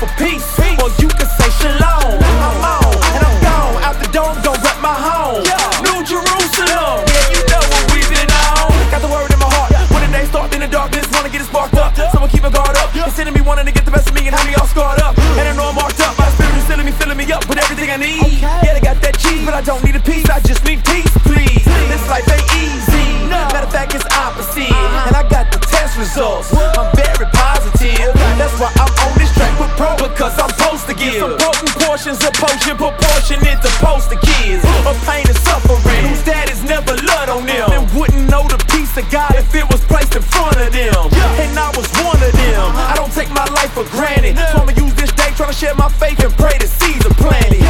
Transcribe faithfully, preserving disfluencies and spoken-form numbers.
for peace, or you can say shalom. I'm on, and I'm gone. Out the door, I'm gon' rep my home. New Jerusalem, yeah, you know what we've been on. Got the word in my heart. When the day start in the darkness, wanna get it sparked up. Someone keep my guard up. It's sending me wanting to get the best of me and have me all scarred up. And I know I'm marked up. My spirit is filling me, filling me up with everything I need. Yeah, they got that cheese, but I don't need a piece. I just need peace, please. This life ain't easy. Matter of fact, it's opposite. And I got the test results. I'm very positive. That's why I'm on this track with pro, because I'm supposed to give some potent portions of potion proportionate to post the kids of pain and suffering whose daddies never loved on them and wouldn't know the peace of God if it was placed in front of them. And I was one of them. I don't take my life for granted, so I'ma use this day trying to share my faith and pray the seeds are planted.